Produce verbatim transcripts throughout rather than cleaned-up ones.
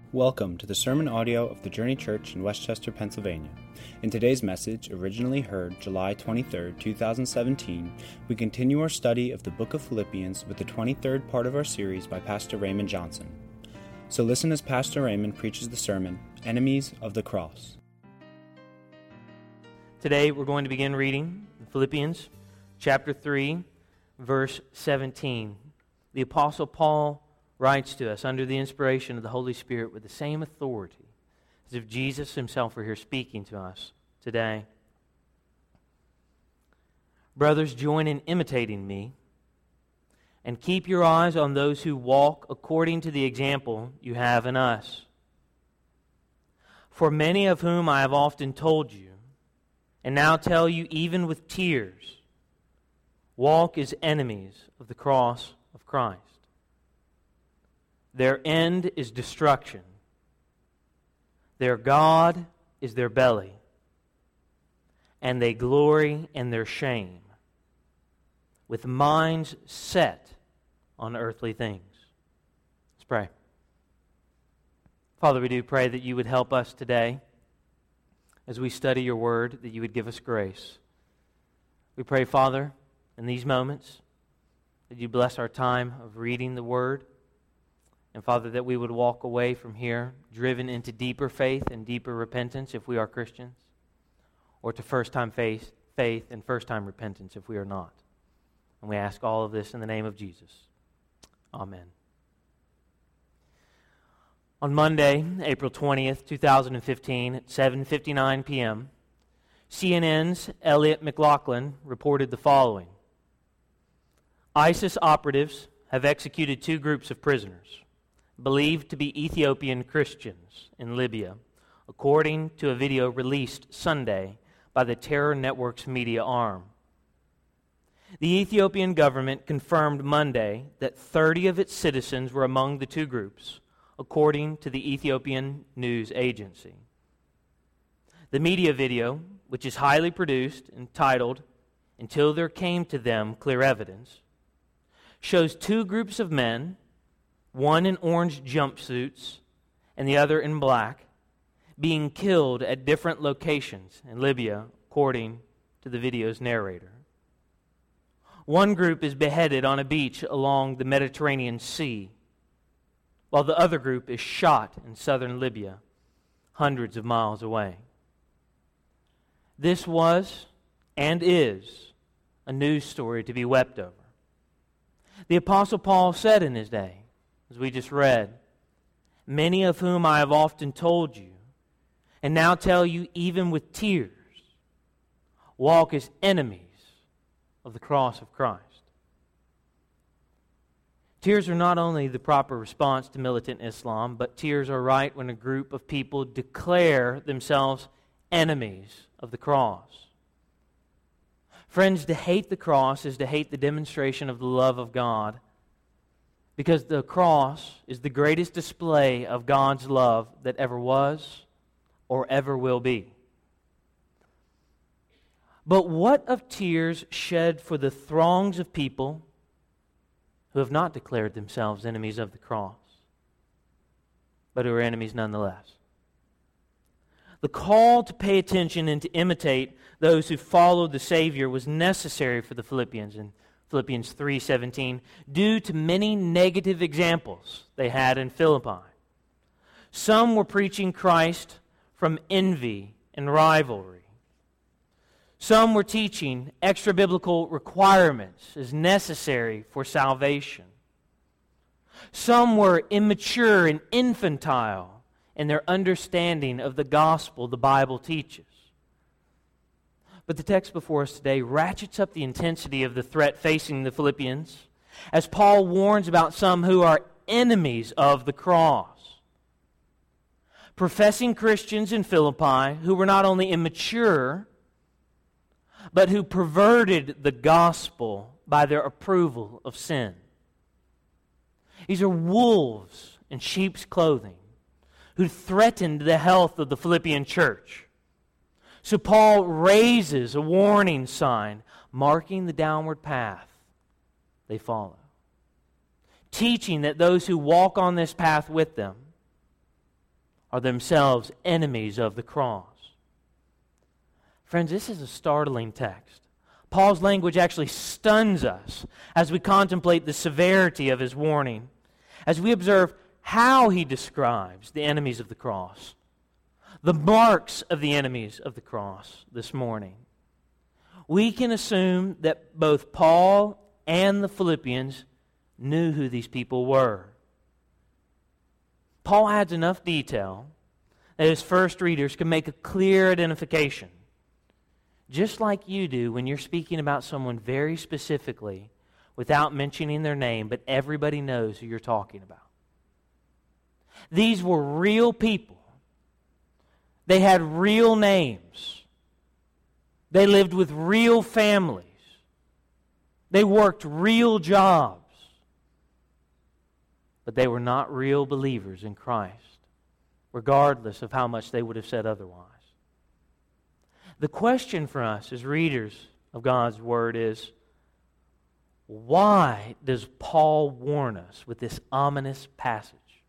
Welcome to the sermon audio of the Journey Church in Westchester, Pennsylvania. In today's message, originally heard July twenty-third, twenty seventeen, we continue our study of the book of Philippians with the twenty-third part of our series by Pastor Raymond Johnson. So listen as Pastor Raymond preaches the sermon, Enemies of the Cross. Today we're going to begin reading Philippians chapter three, verse seventeen. The Apostle Paul writes to us under the inspiration of the Holy Spirit with the same authority as if Jesus himself were here speaking to us today. Brothers, join in imitating me and keep your eyes on those who walk according to the example you have in us. For many of whom I have often told you, and now tell you even with tears, walk as enemies of the cross of Christ. Their end is destruction. Their God is their belly, and they glory in their shame, with minds set on earthly things. Let's pray. Father, we do pray that you would help us today as we study your word, that you would give us grace. We pray, Father, in these moments, that you bless our time of reading the word. And Father, that we would walk away from here driven into deeper faith and deeper repentance if we are Christians, or to first-time faith, faith and first-time repentance if we are not. And we ask all of this in the name of Jesus. Amen. On Monday, April twentieth, twenty fifteen, at seven fifty-nine p.m., C N N's Elliot McLaughlin reported the following. ISIS operatives have executed two groups of prisoners, believed to be Ethiopian Christians in Libya, according to a video released Sunday by the Terror Network's media arm. The Ethiopian government confirmed Monday that thirty of its citizens were among the two groups, according to the Ethiopian news agency. The media video, which is highly produced and titled, "Until There Came to Them Clear Evidence," shows two groups of men, one in orange jumpsuits and the other in black, being killed at different locations in Libya, according to the video's narrator. One group is beheaded on a beach along the Mediterranean Sea, while the other group is shot in southern Libya, hundreds of miles away. This was, and is, a news story to be wept over. The Apostle Paul said in his day, as we just read, many of whom I have often told you, and now tell you even with tears, walk as enemies of the cross of Christ. Tears are not only the proper response to militant Islam, but tears are right when a group of people declare themselves enemies of the cross. Friends, to hate the cross is to hate the demonstration of the love of God, because the cross is the greatest display of God's love that ever was or ever will be. But what of tears shed for the throngs of people who have not declared themselves enemies of the cross, but who are enemies nonetheless? The call to pay attention and to imitate those who followed the Savior was necessary for the Philippians in Philippians three seventeen, due to many negative examples they had in Philippi. Some were preaching Christ from envy and rivalry. Some were teaching extra-biblical requirements as necessary for salvation. Some were immature and infantile in their understanding of the gospel the Bible teaches. But the text before us today ratchets up the intensity of the threat facing the Philippians as Paul warns about some who are enemies of the cross. Professing Christians in Philippi who were not only immature, but who perverted the gospel by their approval of sin. These are wolves in sheep's clothing who threatened the health of the Philippian church. So Paul raises a warning sign marking the downward path they follow, teaching that those who walk on this path with them are themselves enemies of the cross. Friends, this is a startling text. Paul's language actually stuns us as we contemplate the severity of his warning, as we observe how he describes the enemies of the cross, the marks of the enemies of the cross this morning. We can assume that both Paul and the Philippians knew who these people were. Paul adds enough detail that his first readers can make a clear identification, just like you do when you're speaking about someone very specifically without mentioning their name, but everybody knows who you're talking about. These were real people. They had real names. They lived with real families. They worked real jobs. But they were not real believers in Christ, regardless of how much they would have said otherwise. The question for us as readers of God's Word is, why does Paul warn us with this ominous passage?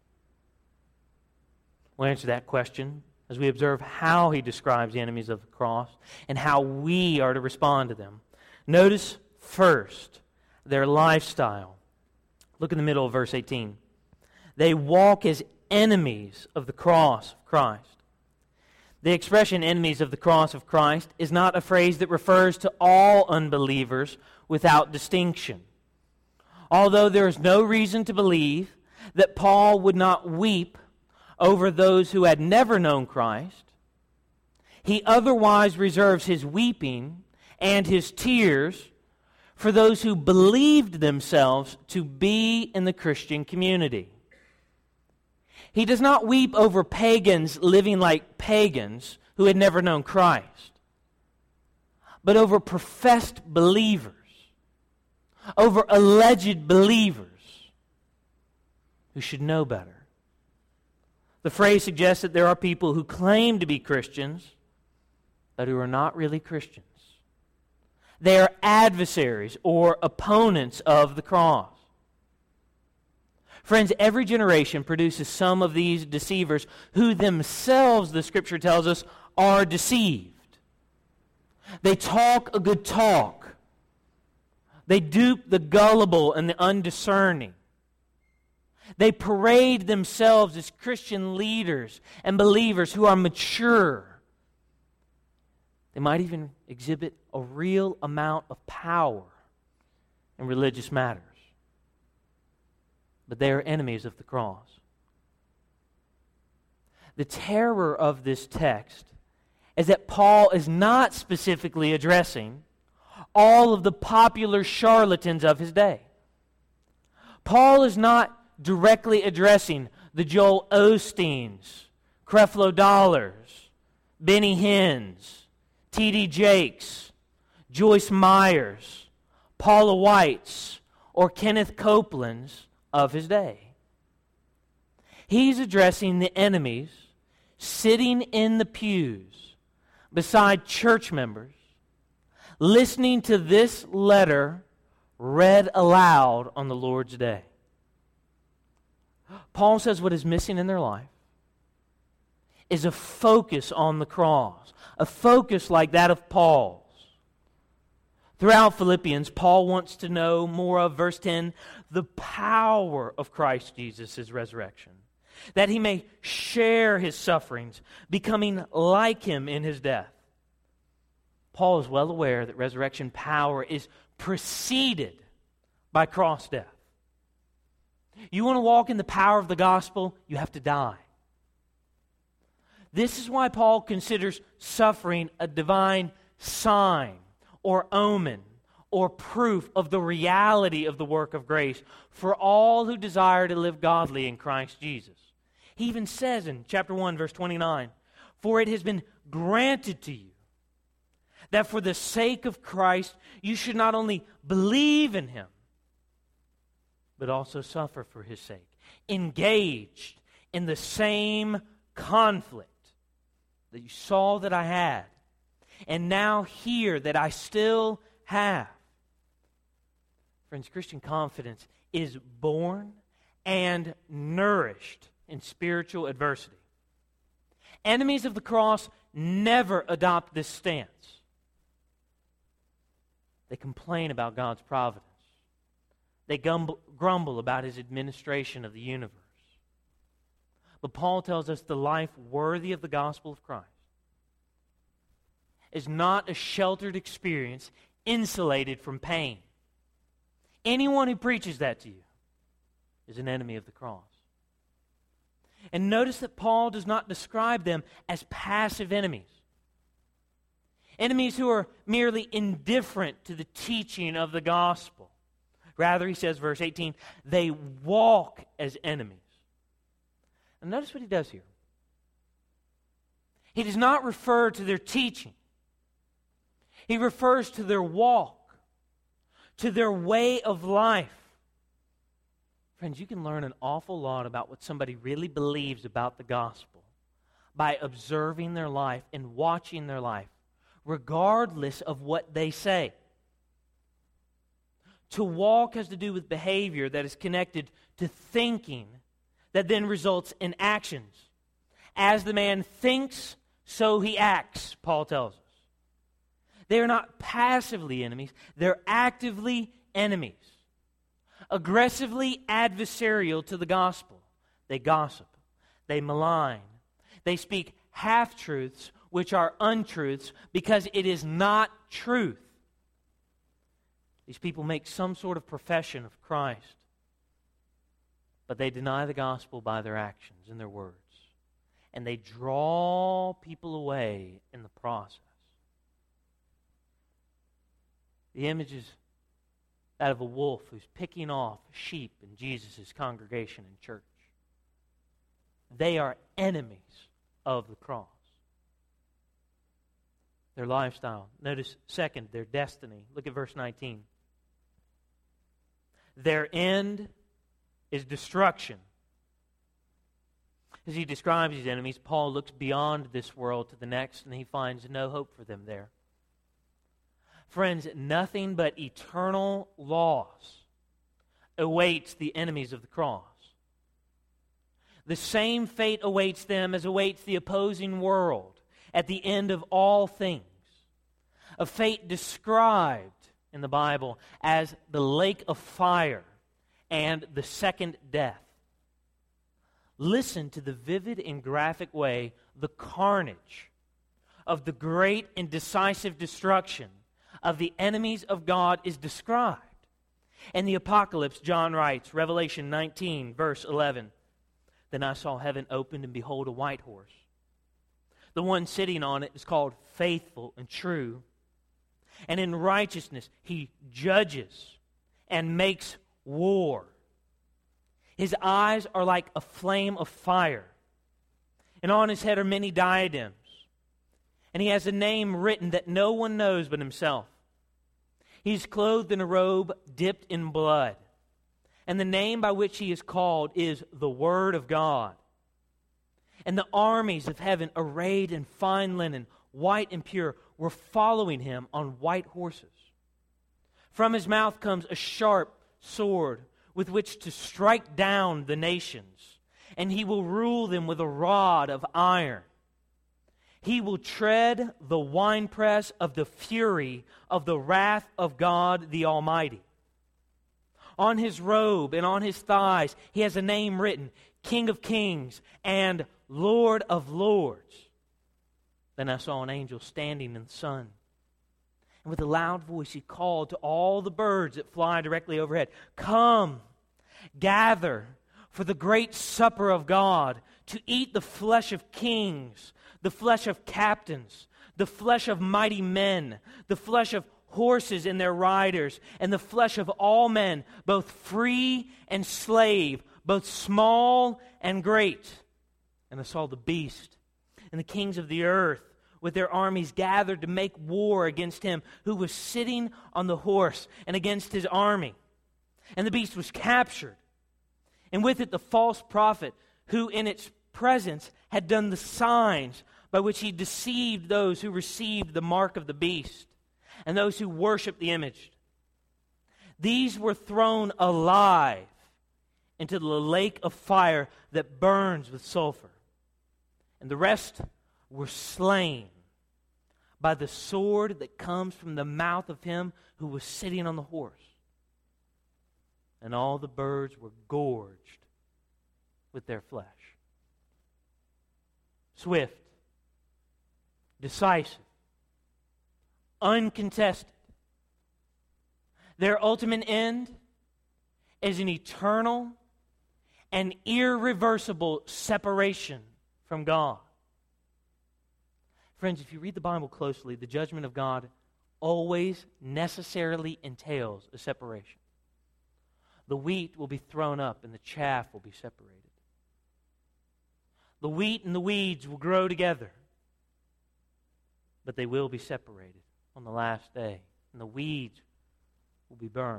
We'll answer that question as we observe how he describes the enemies of the cross and how we are to respond to them. Notice first their lifestyle. Look in the middle of verse eighteen. They walk as enemies of the cross of Christ. The expression enemies of the cross of Christ is not a phrase that refers to all unbelievers without distinction. Although there is no reason to believe that Paul would not weep over those who had never known Christ, he otherwise reserves his weeping and his tears for those who believed themselves to be in the Christian community. He does not weep over pagans living like pagans who had never known Christ, but over professed believers, over alleged believers who should know better. The phrase suggests that there are people who claim to be Christians, but who are not really Christians. They are adversaries or opponents of the cross. Friends, every generation produces some of these deceivers who themselves, the Scripture tells us, are deceived. They talk a good talk. They dupe the gullible and the undiscerning. They parade themselves as Christian leaders and believers who are mature. They might even exhibit a real amount of power in religious matters. But they are enemies of the cross. The terror of this text is that Paul is not specifically addressing all of the popular charlatans of his day. Paul is not directly addressing the Joel Osteens, Creflo Dollars, Benny Hinn's, T D Jakes, Joyce Myers, Paula White's, or Kenneth Copeland's of his day. He's addressing the enemies sitting in the pews beside church members, listening to this letter read aloud on the Lord's day. Paul says what is missing in their life is a focus on the cross, a focus like that of Paul's. Throughout Philippians, Paul wants to know more of, verse ten, the power of Christ Jesus' resurrection, that he may share his sufferings, becoming like him in his death. Paul is well aware that resurrection power is preceded by cross death. You want to walk in the power of the gospel, you have to die. This is why Paul considers suffering a divine sign or omen or proof of the reality of the work of grace for all who desire to live godly in Christ Jesus. He even says in chapter one, verse twenty-nine, "For it has been granted to you that for the sake of Christ you should not only believe in him, but also suffer for his sake, engaged in the same conflict that you saw that I had, and now hear that I still have." Friends, Christian confidence is born and nourished in spiritual adversity. Enemies of the cross never adopt this stance. They complain about God's providence. They gumble, grumble about His administration of the universe. But Paul tells us the life worthy of the gospel of Christ is not a sheltered experience insulated from pain. Anyone who preaches that to you is an enemy of the cross. And notice that Paul does not describe them as passive enemies. Enemies who are merely indifferent to the teaching of the gospel. Rather, he says, verse eighteen, they walk as enemies. And notice what he does here. He does not refer to their teaching. He refers to their walk, to their way of life. Friends, you can learn an awful lot about what somebody really believes about the gospel by observing their life and watching their life, regardless of what they say. To walk has to do with behavior that is connected to thinking that then results in actions. As the man thinks, so he acts, Paul tells us. They are not passively enemies, they're actively enemies. Aggressively adversarial to the gospel. They gossip, they malign, they speak half-truths which are untruths because it is not truth. These people make some sort of profession of Christ, but they deny the gospel by their actions and their words. And they draw people away in the process. The image is that of a wolf who's picking off sheep in Jesus' congregation and church. They are enemies of the cross. Their lifestyle. Notice, second, their destiny. Look at verse nineteen. Their end is destruction. As he describes these enemies, Paul looks beyond this world to the next, and he finds no hope for them there. Friends, nothing but eternal loss awaits the enemies of the cross. The same fate awaits them as awaits the opposing world at the end of all things. A fate described in the Bible as the lake of fire and the second death. Listen to the vivid and graphic way the carnage of the great and decisive destruction of the enemies of God is described. In the Apocalypse, John writes, Revelation nineteen, verse eleven, Then I saw heaven opened, and behold, a white horse. The one sitting on it is called Faithful and True. And in righteousness he judges and makes war. His eyes are like a flame of fire, and on his head are many diadems. And he has a name written that no one knows but himself. He's clothed in a robe dipped in blood, and the name by which he is called is the Word of God. And the armies of heaven, arrayed in fine linen, white and pure, were following him on white horses. From his mouth comes a sharp sword with which to strike down the nations, and he will rule them with a rod of iron. He will tread the winepress of the fury of the wrath of God the Almighty. On his robe and on his thighs he has a name written, King of Kings and Lord of Lords. Then I saw an angel standing in the sun. And with a loud voice he called to all the birds that fly directly overhead, Come, gather for the great supper of God, to eat the flesh of kings, the flesh of captains, the flesh of mighty men, the flesh of horses and their riders, and the flesh of all men, both free and slave, both small and great. And I saw the beast and the kings of the earth with their armies gathered to make war against him who was sitting on the horse and against his army. And the beast was captured, and with it the false prophet who in its presence had done the signs by which he deceived those who received the mark of the beast and those who worshiped the image. These were thrown alive into the lake of fire that burns with sulfur. And the rest were slain by the sword that comes from the mouth of him who was sitting on the horse. And all the birds were gorged with their flesh. Swift, decisive, uncontested. Their ultimate end is an eternal and irreversible separation from God. Friends, if you read the Bible closely, the judgment of God always necessarily entails a separation. The wheat will be thrown up and the chaff will be separated. The wheat and the weeds will grow together, but they will be separated on the last day, and the weeds will be burned.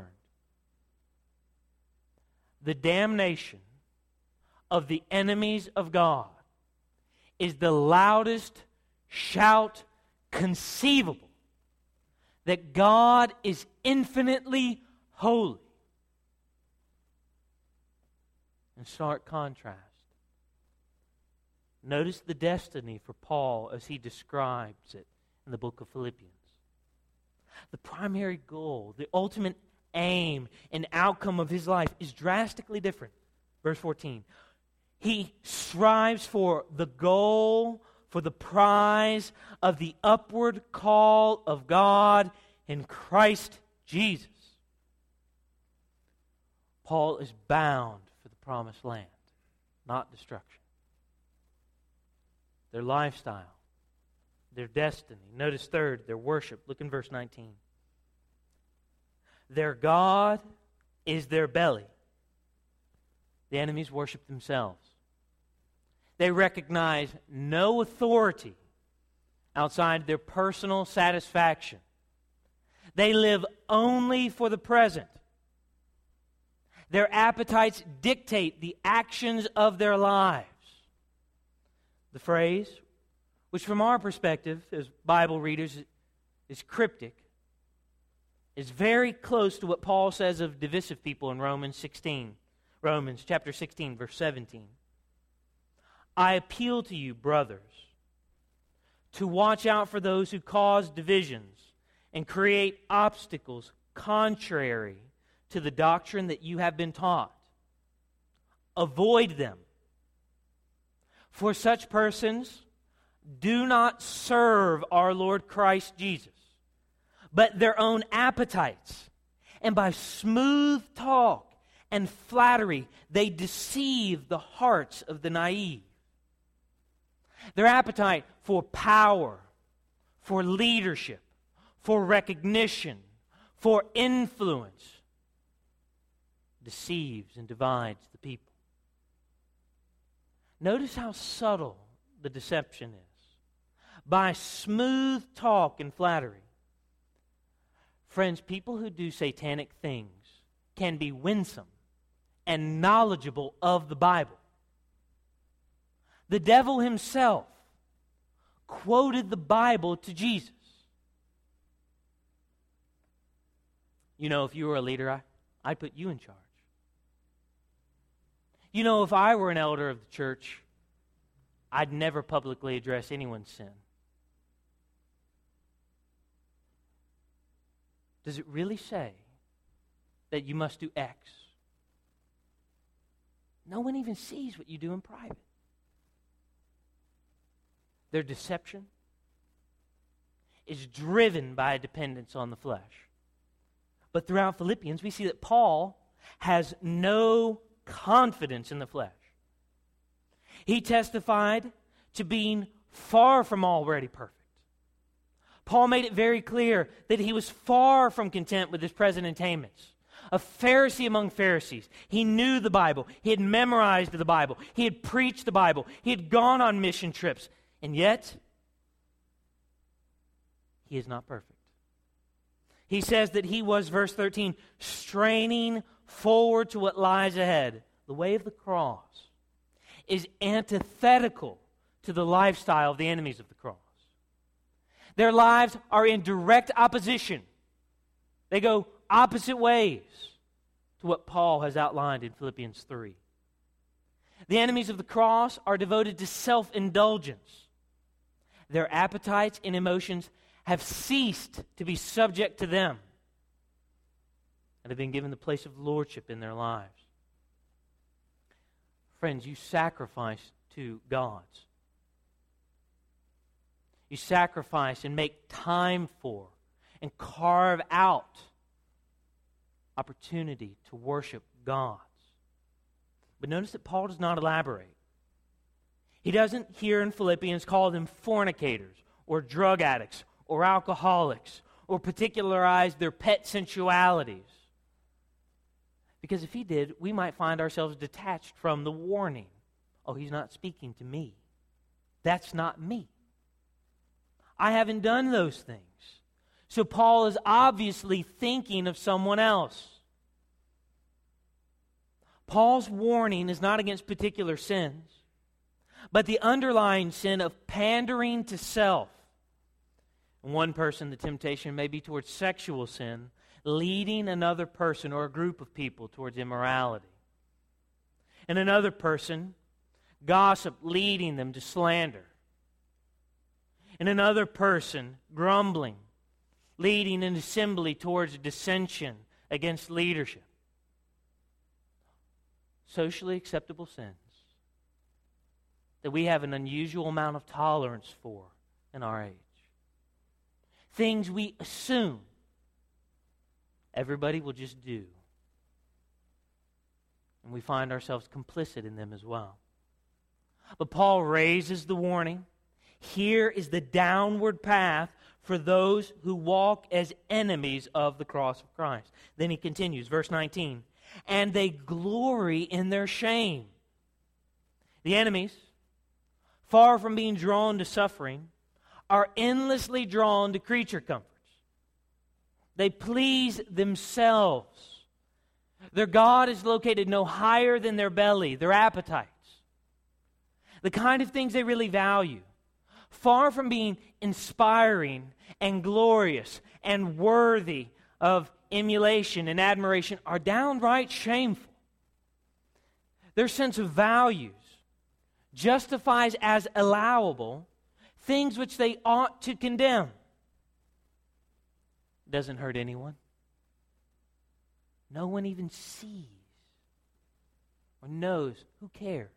The damnation of the enemies of God is the loudest shout conceivable that God is infinitely holy. In stark contrast, notice the destiny for Paul as he describes it in the book of Philippians. The primary goal, the ultimate aim and outcome of his life is drastically different. Verse fourteen. He strives for the goal, for the prize of the upward call of God in Christ Jesus. Paul is bound for the promised land, not destruction. Their lifestyle, their destiny. Notice third, their worship. Look in verse nineteen. Their God is their belly. The enemies worship themselves. They recognize no authority outside their personal satisfaction. They live only for the present. Their appetites dictate the actions of their lives. The phrase, which from our perspective as Bible readers is cryptic, is very close to what Paul says of divisive people in Romans sixteen. Romans chapter sixteen, verse seventeen. I appeal to you, brothers, to watch out for those who cause divisions and create obstacles contrary to the doctrine that you have been taught. Avoid them. For such persons do not serve our Lord Christ Jesus, but their own appetites. And by smooth talk and flattery, they deceive the hearts of the naive. Their appetite for power, for leadership, for recognition, for influence deceives and divides the people. Notice how subtle the deception is. By smooth talk and flattery. Friends, people who do satanic things can be winsome and knowledgeable of the Bible. The devil himself quoted the Bible to Jesus. You know, if you were a leader, I, I'd put you in charge. You know, if I were an elder of the church, I'd never publicly address anyone's sin. Does it really say that you must do X? No one even sees what you do in private. Their deception is driven by a dependence on the flesh. But throughout Philippians, we see that Paul has no confidence in the flesh. He testified to being far from already perfect. Paul made it very clear that he was far from content with his present attainments. A Pharisee among Pharisees. He knew the Bible. He had memorized the Bible. He had preached the Bible. He had gone on mission trips. And yet, he is not perfect. He says that he was, verse thirteen, straining forward to what lies ahead. The way of the cross is antithetical to the lifestyle of the enemies of the cross. Their lives are in direct opposition. They go opposite ways to what Paul has outlined in Philippians three. The enemies of the cross are devoted to self-indulgence. Their appetites and emotions have ceased to be subject to them and have been given the place of lordship in their lives. Friends, you sacrifice to gods. You sacrifice and make time for and carve out opportunity to worship gods. But notice that Paul does not elaborate. He doesn't here in Philippians call them fornicators or drug addicts or alcoholics or particularize their pet sensualities. Because if he did, we might find ourselves detached from the warning. Oh, he's not speaking to me. That's not me. I haven't done those things. So Paul is obviously thinking of someone else. Paul's warning is not against particular sins, but the underlying sin of pandering to self. In one person, the temptation may be towards sexual sin, leading another person or a group of people towards immorality. In another person, gossip leading them to slander. In another person, grumbling, leading an assembly towards dissension against leadership. Socially acceptable sins that we have an unusual amount of tolerance for in our age. Things we assume everybody will just do. And we find ourselves complicit in them as well. But Paul raises the warning. Here is the downward path for those who walk as enemies of the cross of Christ. Then he continues, verse nineteen, and they glory in their shame. The enemies, far from being drawn to suffering, are endlessly drawn to creature comforts. They please themselves. Their God is located no higher than their belly, their appetites. The kind of things they really value, far from being inspiring and glorious and worthy of emulation and admiration, are downright shameful. Their sense of values justifies as allowable things which they ought to condemn. Doesn't hurt anyone. No one even sees or knows. Who cares?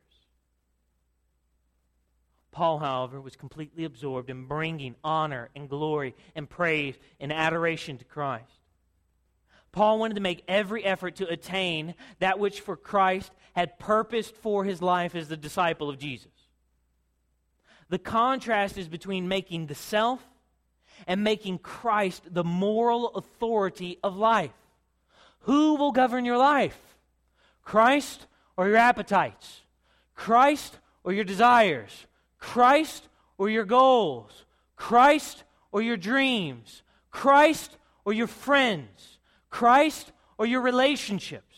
Paul, however, was completely absorbed in bringing honor and glory and praise and adoration to Christ. Paul wanted to make every effort to attain that which for Christ had purposed for his life as the disciple of Jesus. The contrast is between making the self and making Christ the moral authority of life. Who will govern your life? Christ or your appetites? Christ or your desires? Christ or your goals? Christ or your dreams? Christ or your friends? Christ or your relationships?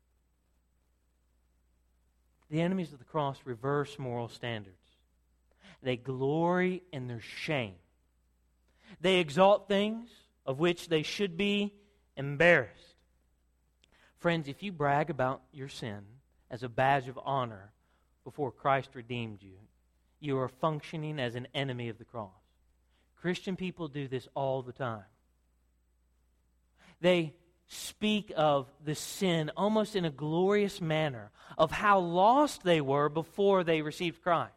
The enemies of the cross reverse moral standards. They glory in their shame. They exalt things of which they should be embarrassed. Friends, if you brag about your sin as a badge of honor before Christ redeemed you, you are functioning as an enemy of the cross. Christian people do this all the time. They speak of the sin almost in a glorious manner of how lost they were before they received Christ.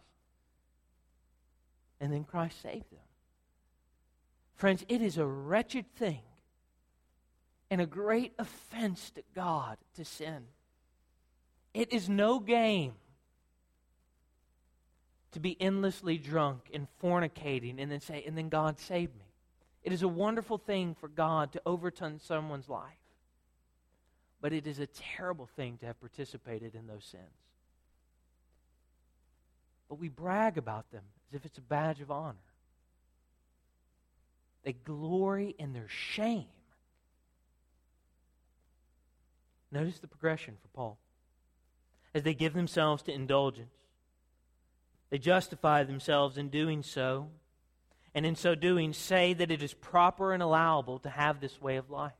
And then Christ saved them. Friends, it is a wretched thing and a great offense to God to sin. It is no game to be endlessly drunk and fornicating and then say, and then God saved me. It is a wonderful thing for God to overturn someone's life. But it is a terrible thing to have participated in those sins. But we brag about them as if it's a badge of honor. They glory in their shame. Notice the progression for Paul. As they give themselves to indulgence, they justify themselves in doing so, and in so doing say that it is proper and allowable to have this way of life.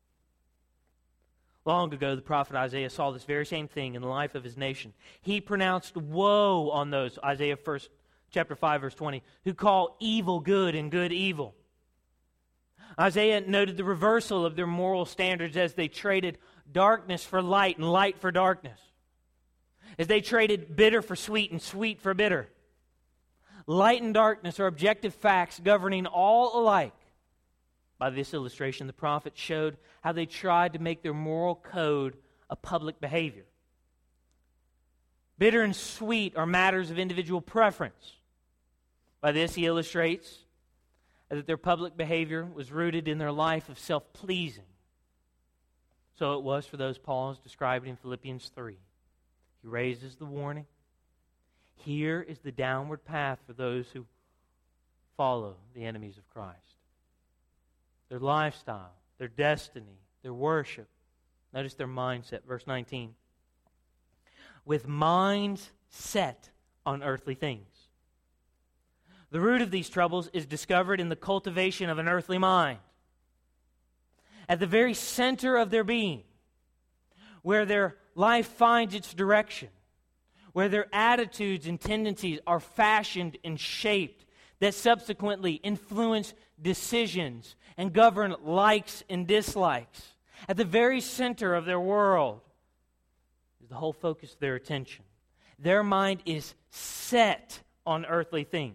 Long ago, the prophet Isaiah saw this very same thing in the life of his nation. He pronounced woe on those, Isaiah first chapter five, verse twenty, who call evil good and good evil. Isaiah noted the reversal of their moral standards as they traded darkness for light and light for darkness. As they traded bitter for sweet and sweet for bitter. Light and darkness are objective facts governing all alike. By this illustration, the prophet showed how they tried to make their moral code a public behavior. Bitter and sweet are matters of individual preference. By this, he illustrates that their public behavior was rooted in their life of self-pleasing. So it was for those Paul is describing in Philippians three. He raises the warning. Here is the downward path for those who follow the enemies of Christ. Their lifestyle, their destiny, their worship. Notice their mindset. Verse nineteen. With minds set on earthly things. The root of these troubles is discovered in the cultivation of an earthly mind. At the very center of their being, where their life finds its direction, where their attitudes and tendencies are fashioned and shaped, that subsequently influence decisions and govern likes and dislikes. At the very center of their world is the whole focus of their attention. Their mind is set on earthly things.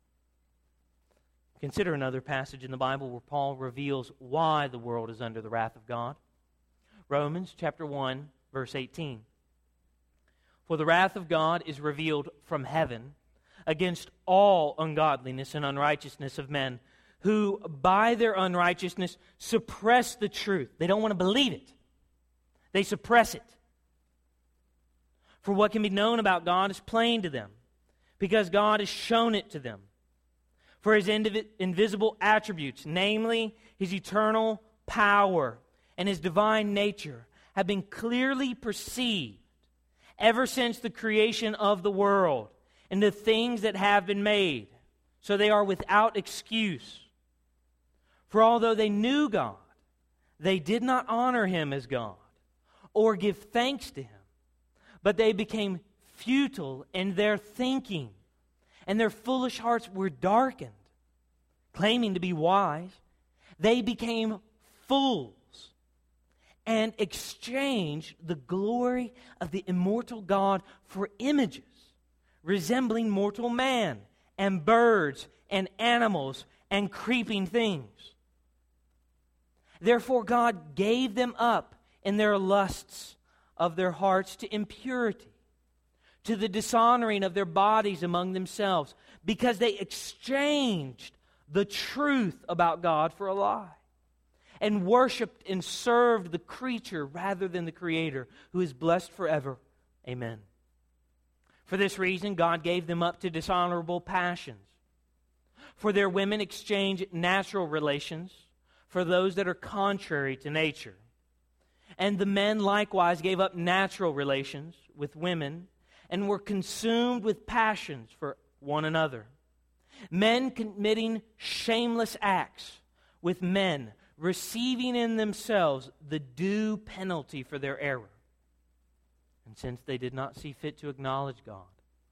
Consider another passage in the Bible where Paul reveals why the world is under the wrath of God. Romans chapter one, verse eighteen. For the wrath of God is revealed from heaven against all ungodliness and unrighteousness of men, who by their unrighteousness suppress the truth. They don't want to believe it. They suppress it. For what can be known about God is plain to them, because God has shown it to them. For His indiv- invisible attributes, namely His eternal power and His divine nature, have been clearly perceived ever since the creation of the world and the things that have been made. So they are without excuse. For although they knew God, they did not honor Him as God or give thanks to Him, but they became futile in their thinking, and their foolish hearts were darkened. Claiming to be wise, they became fools and exchanged the glory of the immortal God for images resembling mortal man and birds and animals and creeping things. Therefore God gave them up in their lusts of their hearts to impurity, to the dishonoring of their bodies among themselves, because they exchanged the truth about God for a lie, and worshipped and served the creature rather than the Creator, who is blessed forever. Amen. For this reason, God gave them up to dishonorable passions. For their women exchange natural relations for those that are contrary to nature. And the men likewise gave up natural relations with women and were consumed with passions for one another. Men committing shameless acts with men, receiving in themselves the due penalty for their error. And since they did not see fit to acknowledge God,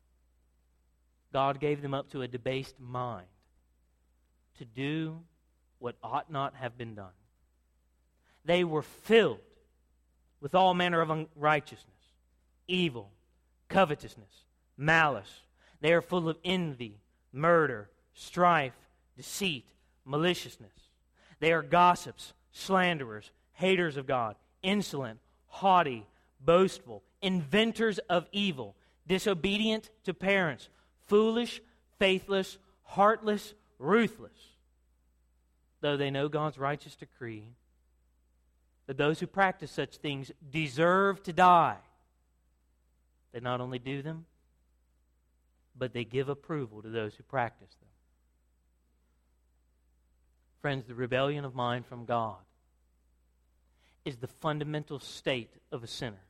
God gave them up to a debased mind to do what ought not have been done. They were filled with all manner of unrighteousness, evil, covetousness, malice. They are full of envy, murder, strife, deceit, maliciousness. They are gossips, slanderers, haters of God, insolent, haughty, boastful, inventors of evil, disobedient to parents, foolish, faithless, heartless, ruthless. Though they know God's righteous decree that those who practice such things deserve to die, they not only do them, but they give approval to those who practice them. Friends, the rebellion of mind from God is the fundamental state of a sinner.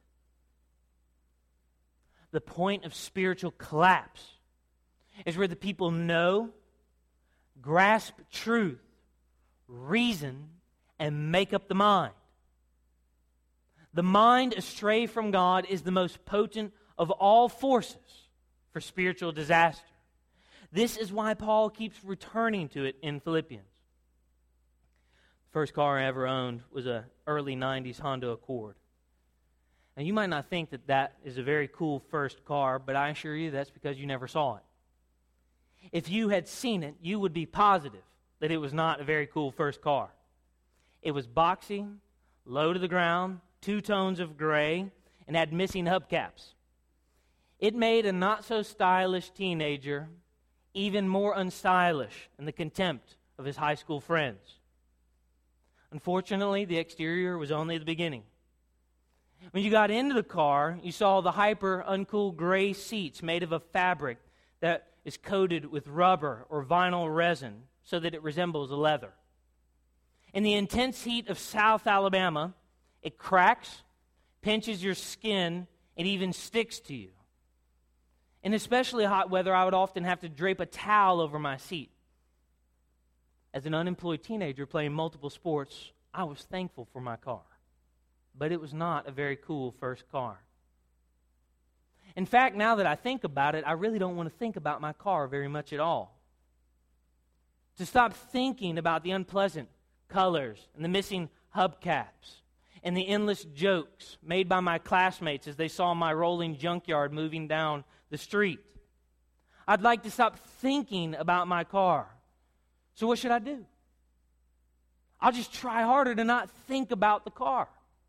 The point of spiritual collapse is where the people know, grasp truth, reason, and make up the mind. The mind astray from God is the most potent of all forces for spiritual disaster. This is why Paul keeps returning to it in Philippians. The first car I ever owned was an early nineties Honda Accord. And you might not think that that is a very cool first car, but I assure you that's because you never saw it. If you had seen it, you would be positive that it was not a very cool first car. It was boxy, low to the ground, two tones of gray, and had missing hubcaps. It made a not-so-stylish teenager even more unstylish in the contempt of his high school friends. Unfortunately, the exterior was only the beginning. When you got into the car, you saw the hyper uncool gray seats made of a fabric that is coated with rubber or vinyl resin so that it resembles a leather. In the intense heat of South Alabama, it cracks, pinches your skin, and even sticks to you. In especially hot weather, I would often have to drape a towel over my seat. As an unemployed teenager playing multiple sports, I was thankful for my car. But it was not a very cool first car. In fact, now that I think about it, I really don't want to think about my car very much at all. To stop thinking about the unpleasant colors and the missing hubcaps and the endless jokes made by my classmates as they saw my rolling junkyard moving down the street. I'd like to stop thinking about my car. So what should I do? I'll just try harder to not think about the car.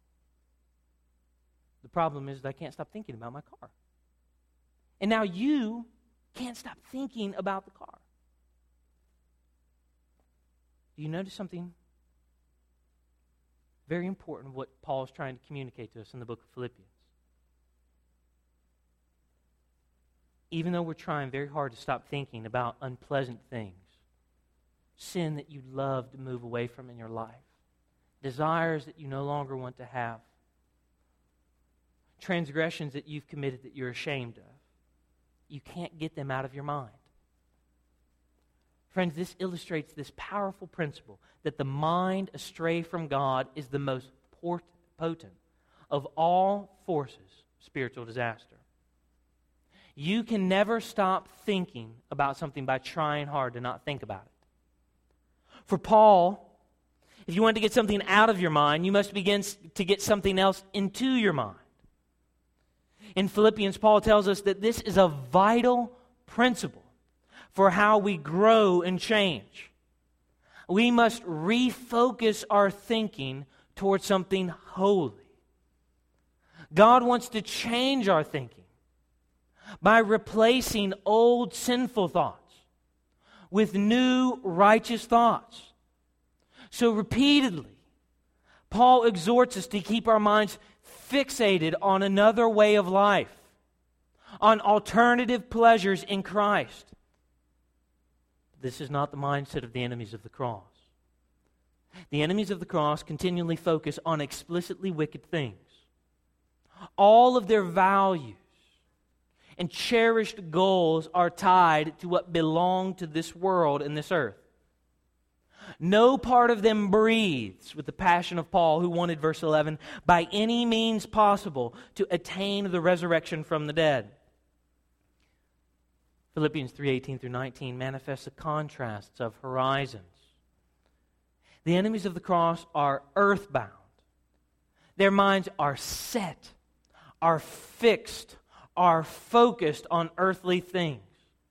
The problem is that I can't stop thinking about my car. And now you can't stop thinking about the car. Do you notice something very important, what Paul is trying to communicate to us in the book of Philippians? Even though we're trying very hard to stop thinking about unpleasant things, sin that you love to move away from in your life, desires that you no longer want to have, transgressions that you've committed that you're ashamed of, you can't get them out of your mind. Friends, this illustrates this powerful principle that the mind astray from God is the most potent of all forces of spiritual disaster. You can never stop thinking about something by trying hard to not think about it. For Paul, if you want to get something out of your mind, you must begin to get something else into your mind. In Philippians, Paul tells us that this is a vital principle for how we grow and change. We must refocus our thinking towards something holy. God wants to change our thinking by replacing old sinful thoughts with new righteous thoughts. So repeatedly, Paul exhorts us to keep our minds fixated on another way of life, on alternative pleasures in Christ. This is not the mindset of the enemies of the cross. The enemies of the cross continually focus on explicitly wicked things. All of their values and cherished goals are tied to what belong to this world and this earth. No part of them breathes with the passion of Paul, who wanted, verse eleven, by any means possible to attain the resurrection from the dead. Philippians three eighteen through nineteen manifests the contrasts of horizons. The enemies of the cross are earthbound. Their minds are set, are fixed, are focused on earthly things.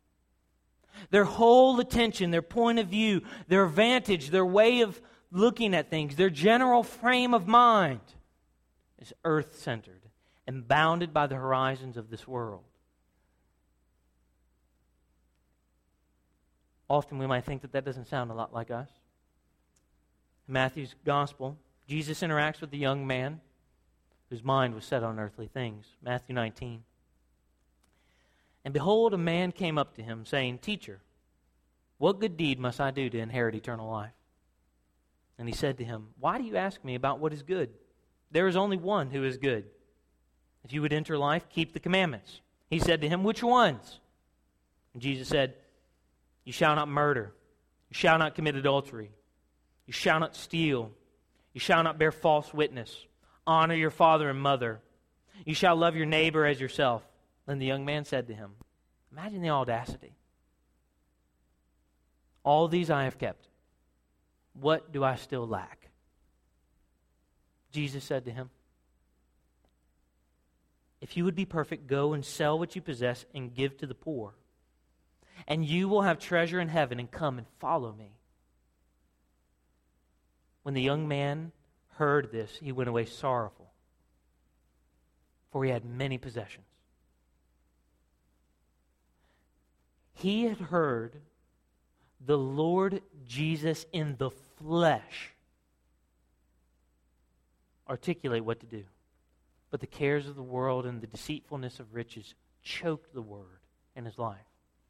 Their whole attention, their point of view, their vantage, their way of looking at things, their general frame of mind is earth-centered and bounded by the horizons of this world. Often we might think that that doesn't sound a lot like us. In Matthew's Gospel, Jesus interacts with the young man whose mind was set on earthly things. Matthew nineteen. And behold, a man came up to him, saying, Teacher, what good deed must I do to inherit eternal life? And he said to him, Why do you ask me about what is good? There is only one who is good. If you would enter life, keep the commandments. He said to him, Which ones? And Jesus said, You shall not murder. You shall not commit adultery. You shall not steal. You shall not bear false witness. Honor your father and mother. You shall love your neighbor as yourself. Then the young man said to him, Imagine the audacity. All these I have kept. What do I still lack? Jesus said to him, if you would be perfect, go and sell what you possess and give to the poor, and you will have treasure in heaven, and come and follow me. When the young man heard this, he went away sorrowful, for he had many possessions. He had heard the Lord Jesus in the flesh articulate what to do. But the cares of the world and the deceitfulness of riches choked the word in his life.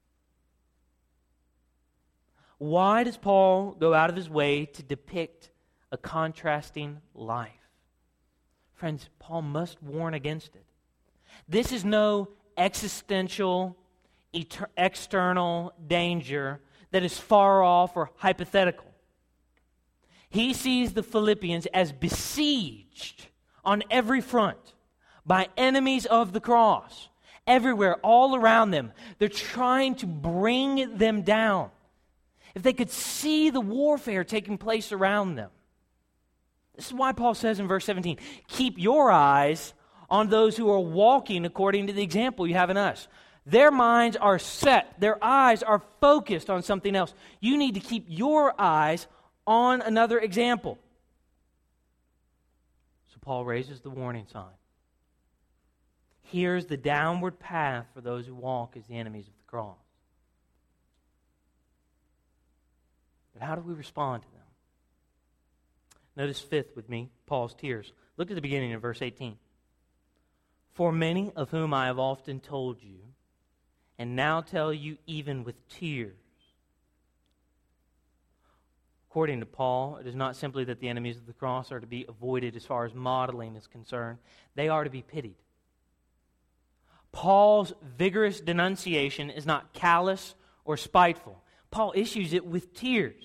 Why does Paul go out of his way to depict a contrasting life? Friends, Paul must warn against it. This is no existential, eter- external danger that is far off or hypothetical. He sees the Philippians as besieged on every front by enemies of the cross. Everywhere, all around them. They're trying to bring them down. If they could see the warfare taking place around them. This is why Paul says in verse seventeen, keep your eyes on those who are walking according to the example you have in us. Their minds are set. Their eyes are focused on something else. You need to keep your eyes on another example. So Paul raises the warning sign. Here's the downward path for those who walk as the enemies of the cross. But how do we respond to them? Notice fifth with me, Paul's tears. Look at the beginning of verse eighteen. For many of whom I have often told you, and now tell you even with tears. According to Paul, it is not simply that the enemies of the cross are to be avoided as far as modeling is concerned. They are to be pitied. Paul's vigorous denunciation is not callous or spiteful. Paul issues it with tears.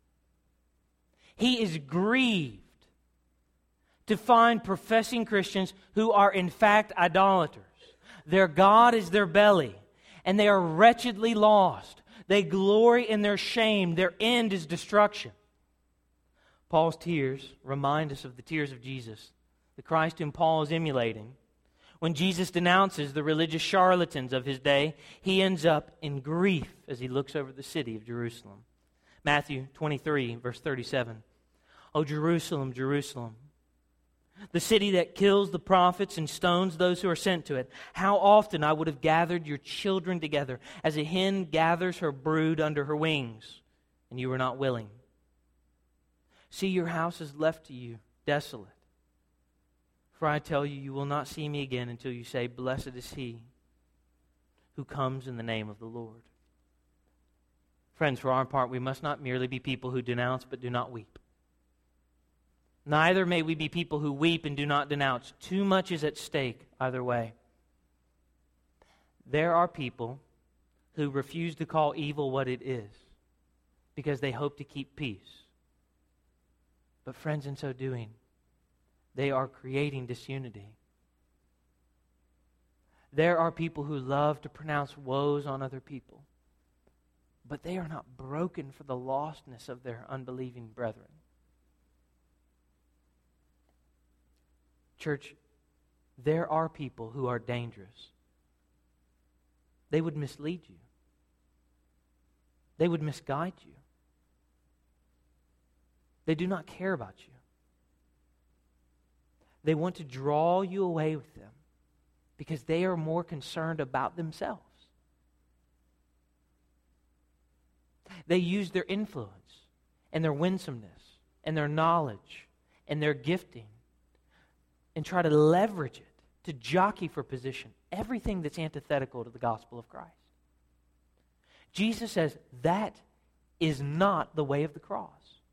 He is grieved to find professing Christians who are in fact idolaters. Their God is their belly, and they are wretchedly lost. They glory in their shame. Their end is destruction. Paul's tears remind us of the tears of Jesus, the Christ whom Paul is emulating. When Jesus denounces the religious charlatans of his day, he ends up in grief as he looks over the city of Jerusalem. Matthew twenty-three, verse thirty-seven. O Jerusalem, Jerusalem, the city that kills the prophets and stones those who are sent to it. How often I would have gathered your children together as a hen gathers her brood under her wings, and you were not willing. See, your house is left to you desolate. For I tell you, you will not see me again until you say, blessed is he who comes in the name of the Lord. Friends, for our part, we must not merely be people who denounce but do not weep. Neither may we be people who weep and do not denounce. Too much is at stake either way. There are people who refuse to call evil what it is because they hope to keep peace. But friends, in so doing, they are creating disunity. There are people who love to pronounce woes on other people, but they are not broken for the lostness of their unbelieving brethren. Church, there are people who are dangerous. They would mislead you. They would misguide you. They do not care about you. They want to draw you away with them because they are more concerned about themselves. They use their influence and their winsomeness and their knowledge and their gifting and try to leverage it to jockey for position, everything that's antithetical to the gospel of Christ. Jesus says that is not the way of the cross.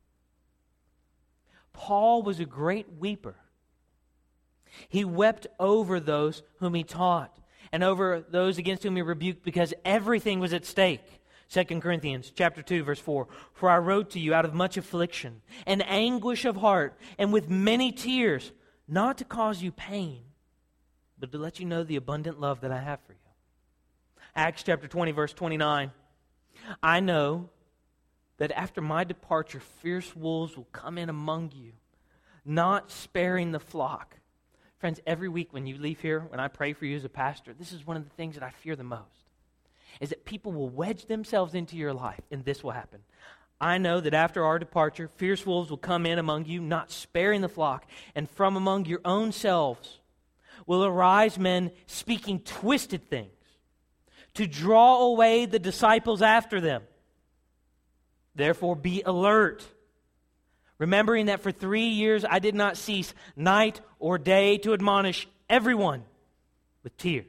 Paul was a great weeper. He wept over those whom he taught and over those against whom he rebuked because everything was at stake. Second Corinthians chapter two, verse four. For I wrote to you out of much affliction and anguish of heart and with many tears, not to cause you pain, but to let you know the abundant love that I have for you. Acts chapter twenty, verse twenty-nine. I know that after my departure, fierce wolves will come in among you, not sparing the flock. Friends, every week when you leave here, when I pray for you as a pastor, this is one of the things that I fear the most, is that people will wedge themselves into your life, and this will happen. I know that after our departure, fierce wolves will come in among you, not sparing the flock, and from among your own selves will arise men speaking twisted things to draw away the disciples after them. Therefore, be alert, remembering that for three years I did not cease night or day to admonish everyone with tears.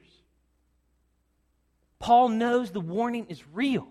Paul knows the warning is real.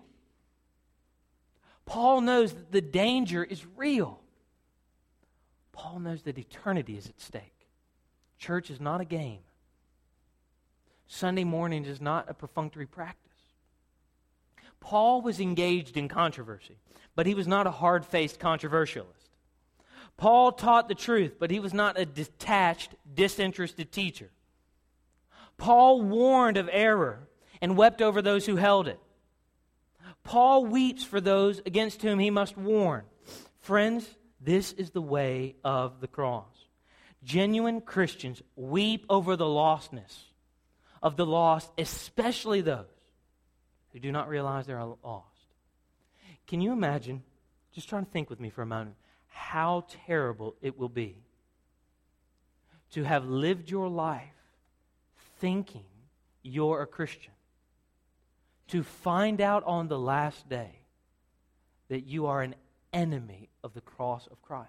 Paul knows that the danger is real. Paul knows that eternity is at stake. Church is not a game. Sunday morning is not a perfunctory practice. Paul was engaged in controversy, but he was not a hard-faced controversialist. Paul taught the truth, but he was not a detached, disinterested teacher. Paul warned of error and wept over those who held it. Paul weeps for those against whom he must warn. Friends, this is the way of the cross. Genuine Christians weep over the lostness of the lost, especially those who do not realize they're lost. Can you imagine, just try to think with me for a moment, how terrible it will be to have lived your life thinking you're a Christian, to find out on the last day that you are an enemy of the cross of Christ.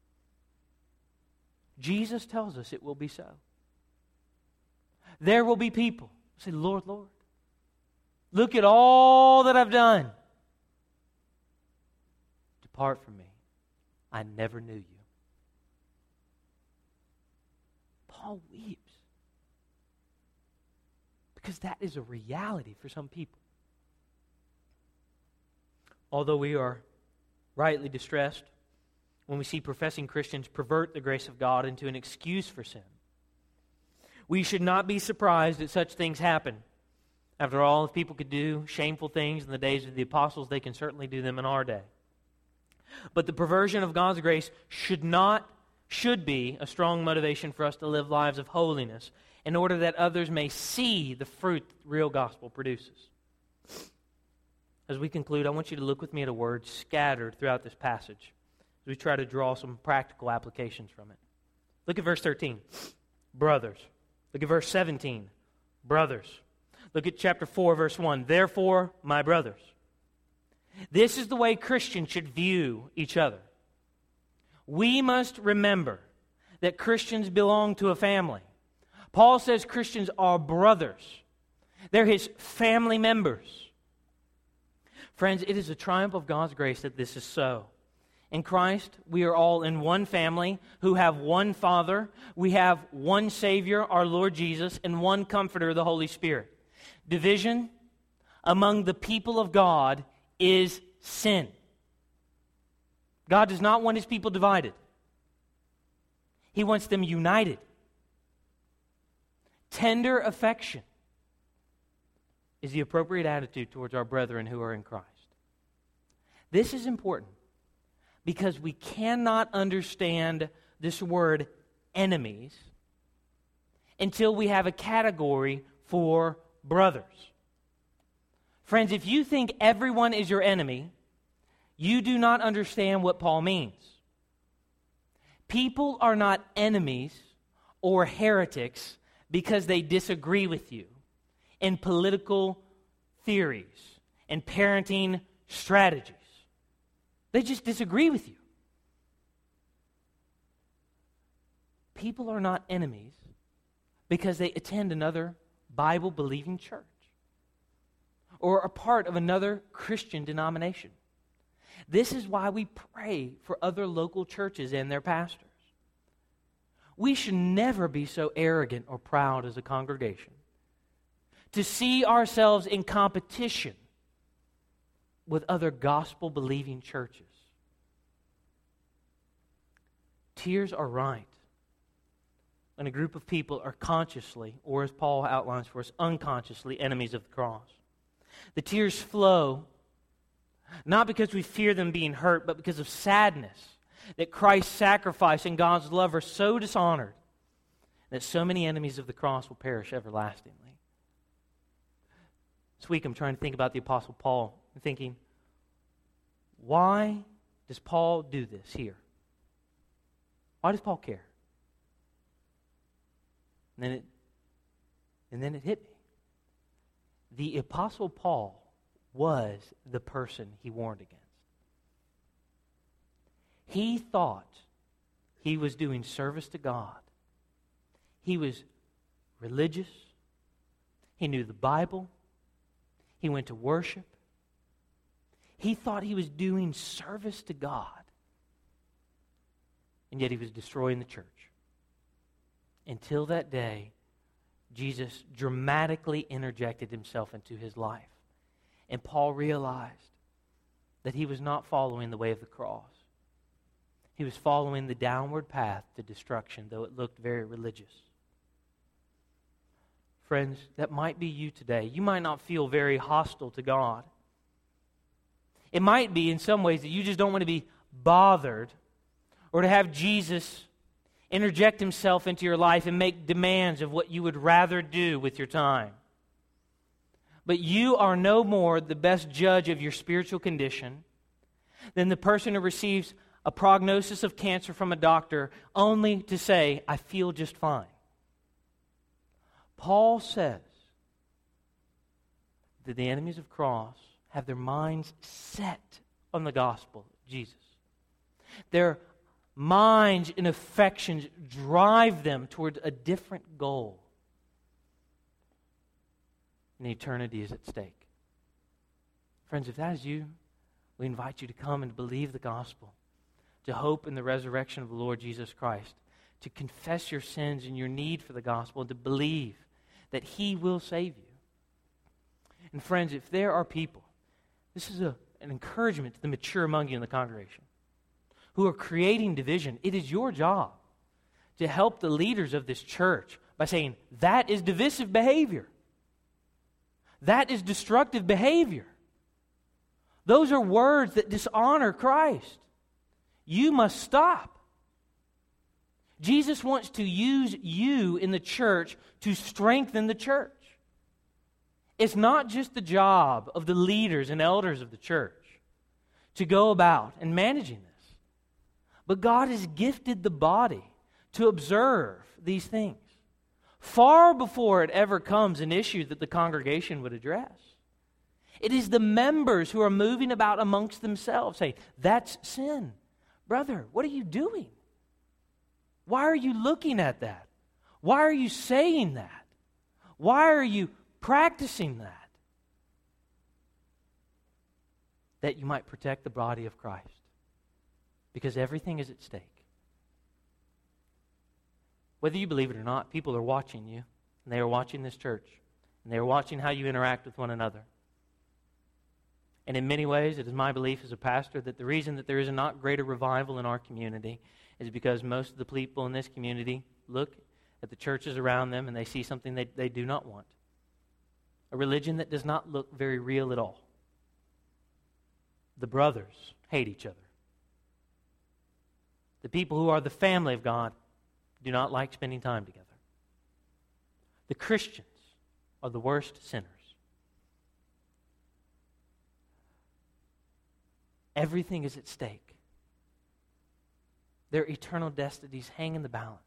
Jesus tells us it will be so. There will be people who say, Lord, Lord, look at all that I've done. Depart from me. I never knew you. Paul weeps because that is a reality for some people. Although we are rightly distressed when we see professing Christians pervert the grace of God into an excuse for sin, we should not be surprised that such things happen. After all, if people could do shameful things in the days of the apostles, they can certainly do them in our day. But the perversion of God's grace should not, should be a strong motivation for us to live lives of holiness in order that others may see the fruit the real gospel produces. As we conclude, I want you to look with me at a word scattered throughout this passage as we try to draw some practical applications from it. Look at verse thirteen, brothers. Look at verse seventeen, brothers. Look at chapter four, verse one, therefore, my brothers. This is the way Christians should view each other. We must remember that Christians belong to a family. Paul says Christians are brothers. They're his family members. Friends, it is a triumph of God's grace that this is so. In Christ, we are all in one family who have one Father. We have one Savior, our Lord Jesus, and one Comforter, the Holy Spirit. Division among the people of God is sin. God does not want his people divided. He wants them united. Tender affection is the appropriate attitude towards our brethren who are in Christ. This is important because we cannot understand this word enemies until we have a category for brothers. Friends, if you think everyone is your enemy, you do not understand what Paul means. People are not enemies or heretics because they disagree with you in political theories and parenting strategies. They just disagree with you. People are not enemies because they attend another Bible-believing church or are part of another Christian denomination. This is why we pray for other local churches and their pastors. We should never be so arrogant or proud as a congregation to see ourselves in competition with other gospel-believing churches. Tears are right when a group of people are consciously, or as Paul outlines for us, unconsciously enemies of the cross. The tears flow Not because we fear them being hurt, but because of sadness that Christ's sacrifice and God's love are so dishonored that so many enemies of the cross will perish everlastingly. This week I'm trying to think about the Apostle Paul and thinking, why does Paul do this here? Why does Paul care? And then it, and then it hit me. The Apostle Paul was the person he warned against. He thought he was doing service to God. He was religious. He knew the Bible. He went to worship. He thought he was doing service to God. And yet he was destroying the church. Until that day, Jesus dramatically interjected himself into his life. And Paul realized that he was not following the way of the cross. He was following the downward path to destruction, though it looked very religious. Friends, that might be you today. You might not feel very hostile to God. It might be in some ways that you just don't want to be bothered or to have Jesus interject himself into your life and make demands of what you would rather do with your time. But you are no more the best judge of your spiritual condition than the person who receives a prognosis of cancer from a doctor only to say, I feel just fine. Paul says that the enemies of the cross have their minds set on the gospel of Jesus. Their minds and affections drive them towards a different goal. And eternity is at stake. Friends, if that is you, we invite you to come and believe the gospel, to hope in the resurrection of the Lord Jesus Christ, to confess your sins and your need for the gospel, and to believe that He will save you. And friends, if there are people, this is a, an encouragement to the mature among you in the congregation, who are creating division, it is your job to help the leaders of this church by saying, that is divisive behavior. That is destructive behavior. Those are words that dishonor Christ. You must stop. Jesus wants to use you in the church to strengthen the church. It's not just the job of the leaders and elders of the church to go about and managing this. But God has gifted the body to observe these things far before it ever comes an issue that the congregation would address. It is the members who are moving about amongst themselves saying, that's sin. Brother, what are you doing? Why are you looking at that? Why are you saying that? Why are you practicing that? That you might protect the body of Christ. Because everything is at stake. Whether you believe it or not, people are watching you, and they are watching this church, and they are watching how you interact with one another. And in many ways, it is my belief as a pastor that the reason that there is not greater revival in our community is because most of the people in this community look at the churches around them and they see something they, they do not want. A religion that does not look very real at all. The brothers hate each other. The people who are the family of God do not like spending time together. The Christians are the worst sinners. Everything is at stake. Their eternal destinies hang in the balance.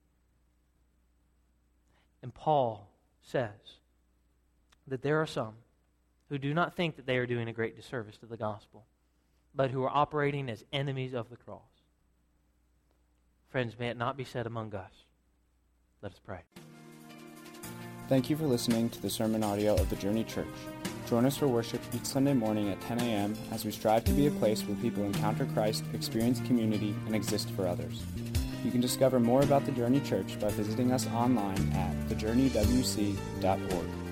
And Paul says that there are some who do not think that they are doing a great disservice to the gospel, but who are operating as enemies of the cross. Friends, may it not be said among us. Let us pray. Thank you for listening to the sermon audio of the Journey Church. Join us for worship each Sunday morning at ten a.m. as we strive to be a place where people encounter Christ, experience community, and exist for others. You can discover more about the Journey Church by visiting us online at the journey w c dot org.